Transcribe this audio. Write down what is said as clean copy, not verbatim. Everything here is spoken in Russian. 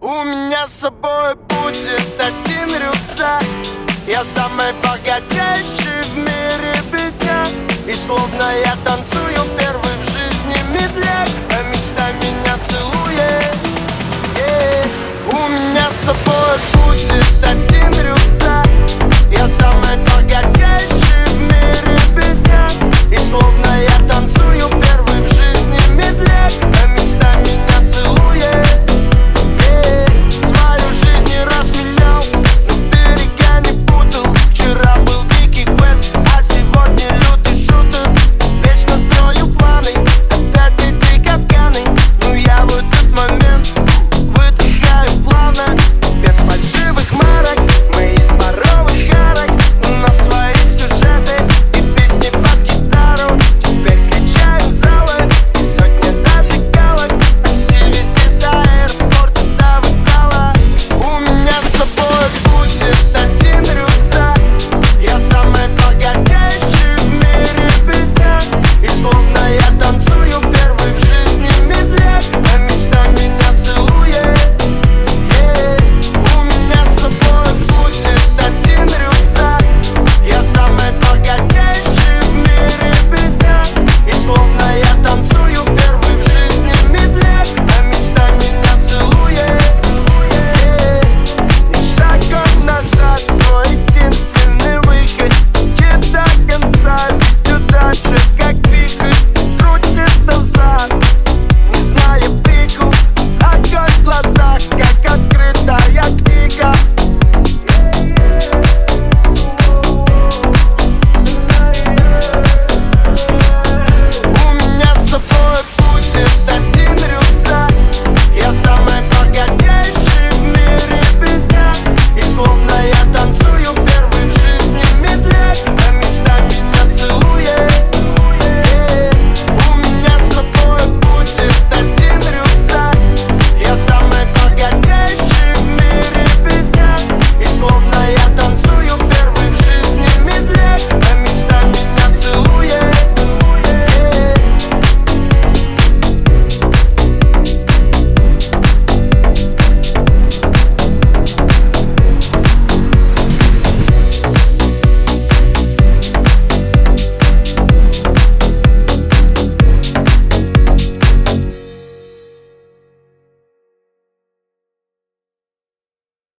У меня с собой будет один рюкзак. Я самый богатейший в мире бедняк. И словно я танцую первый в жизни медляк, а мечта меня целует. У меня с собой будет один рюкзак. Я самый